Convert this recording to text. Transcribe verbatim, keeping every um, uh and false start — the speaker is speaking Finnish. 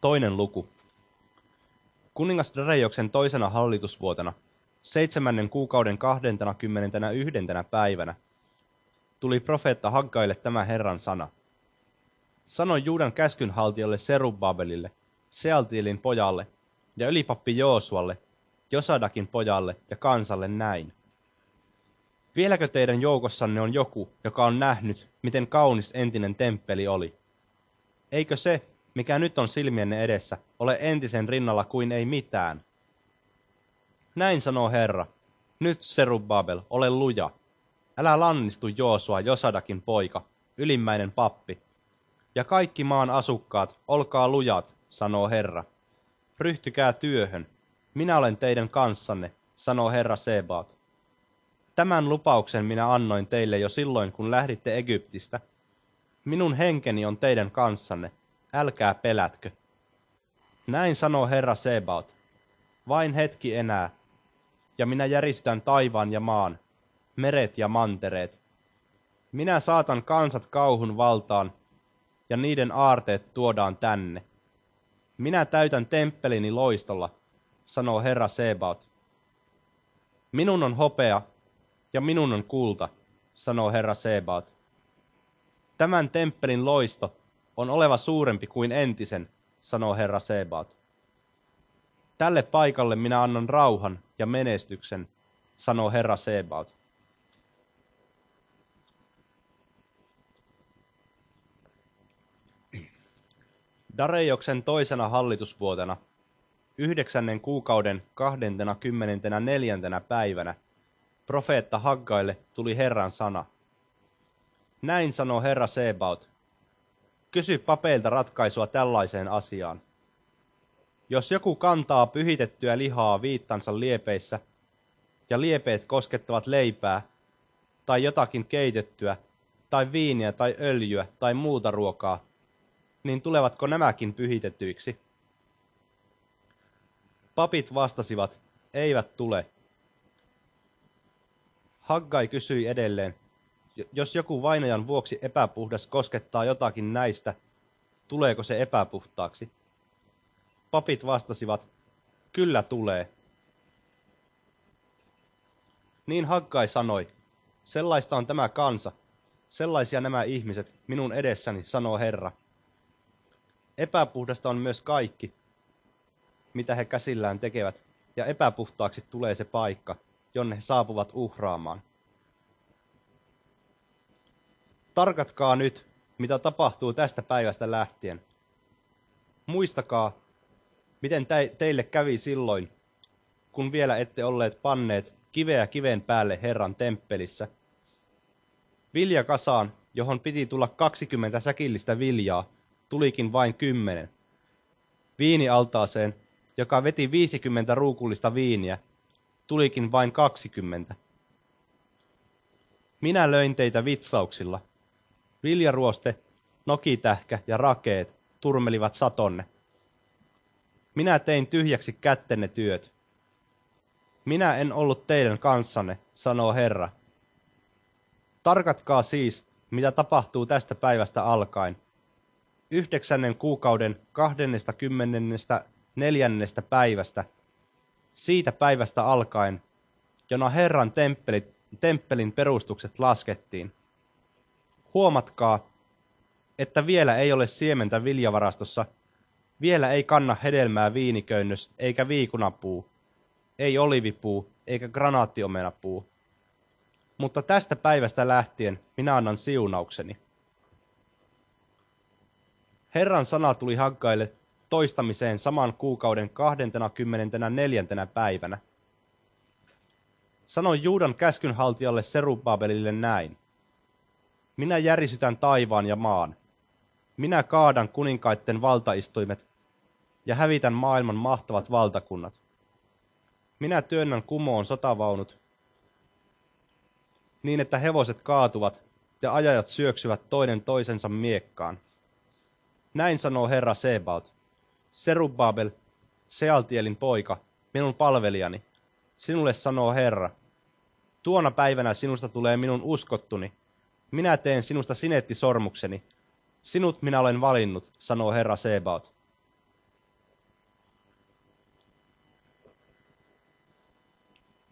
Toinen luku. Kuningas Darejoksen toisena hallitusvuotena, seitsemännen kuukauden kahdentena kymmenentenä yhdentenä päivänä, tuli profeetta Haggaille tämä Herran sana. Sanoi Juudan käskynhaltijalle Serubbabelille, Sealtielin pojalle, ja ylipappi Joosualle, Josadakin pojalle ja kansalle näin. Vieläkö teidän joukossanne on joku, joka on nähnyt, miten kaunis entinen temppeli oli? Eikö se, mikä nyt on silmienne edessä, ole entisen rinnalla kuin ei mitään? Näin sanoo Herra, nyt Serubbabel, ole luja. Älä lannistu Joosua, Josadakin poika, ylimmäinen pappi. Ja kaikki maan asukkaat, olkaa lujat, sanoo Herra. Ryhtykää työhön. Minä olen teidän kanssanne, sanoo Herra Sebaot. Tämän lupauksen minä annoin teille jo silloin, kun lähditte Egyptistä. Minun henkeni on teidän kanssanne, älkää pelätkö. Näin sanoo Herra Sebaot. Vain hetki enää, ja minä järistän taivaan ja maan, meret ja mantereet. Minä saatan kansat kauhun valtaan, ja niiden aarteet tuodaan tänne. Minä täytän temppelini loistolla, sanoo Herra Sebaot. Minun on hopea, ja minun on kulta, sanoo Herra Sebaot. Tämän temppelin loisto on oleva suurempi kuin entisen, sanoo Herra Sebaot. Tälle paikalle minä annan rauhan ja menestyksen, sanoo Herra Sebaot. Darejoksen toisena hallitusvuotena, yhdeksännen kuukauden kahdentena kymmenentenä neljäntenä päivänä, profeetta Haggaille tuli Herran sana. Näin sanoo Herra Sebaot. Kysy papeilta ratkaisua tällaiseen asiaan. Jos joku kantaa pyhitettyä lihaa viittansa liepeissä, ja liepeet koskettavat leipää, tai jotakin keitettyä, tai viiniä tai öljyä tai muuta ruokaa, niin tulevatko nämäkin pyhitetyiksi? Papit vastasivat, eivät tule. Haggai kysyi edelleen, jos joku vainajan vuoksi epäpuhdas koskettaa jotakin näistä, tuleeko se epäpuhtaaksi? Papit vastasivat, kyllä tulee. Niin Haggai sanoi, sellaista on tämä kansa, sellaisia nämä ihmiset minun edessäni, sanoo Herra. Epäpuhdasta on myös kaikki, mitä he käsillään tekevät, ja epäpuhtaaksi tulee se paikka, jonne he saapuvat uhraamaan. Tarkatkaa nyt, mitä tapahtuu tästä päivästä lähtien. Muistakaa, miten teille kävi silloin, kun vielä ette olleet panneet kiveä kiven päälle Herran temppelissä. Viljakasaan, johon piti tulla kaksikymmentä säkillistä viljaa, tulikin vain kymmenen. Viinialtaaseen, joka veti viisikymmentä ruukullista viiniä, tulikin vain kaksikymmentä. Minä löin teitä vitsauksilla. Viljaruoste, nokitähkä ja rakeet turmelivat satonne. Minä tein tyhjäksi kättenne työt. Minä en ollut teidän kanssanne, sanoo Herra. Tarkatkaa siis, mitä tapahtuu tästä päivästä alkaen. Yhdeksännen kuukauden kahdennesta kymmenennestä neljännestä päivästä, siitä päivästä alkaen, jona Herran temppelit, temppelin perustukset laskettiin. Huomatkaa, että vielä ei ole siementä viljavarastossa, vielä ei kanna hedelmää viiniköynnös eikä viikunapuu, ei olivipuu eikä granaattiomenapuu. Mutta tästä päivästä lähtien minä annan siunaukseni. Herran sana tuli Haggaille toistamiseen saman kuukauden kahdentena kymmenentenä neljäntenä päivänä. Sanoi Juudan käskynhaltijalle Serubbabelille näin. Minä järisytän taivaan ja maan. Minä kaadan kuninkaitten valtaistuimet ja hävitän maailman mahtavat valtakunnat. Minä työnnän kumoon sotavaunut niin, että hevoset kaatuvat ja ajajat syöksyvät toinen toisensa miekkaan. Näin sanoo Herra Sebaot. Serubbabel, Sealtielin poika, minun palvelijani, sinulle sanoo Herra. Tuona päivänä sinusta tulee minun uskottuni. Minä teen sinusta sinettisormukseni. Sinut minä olen valinnut, sanoo Herra Sebaot.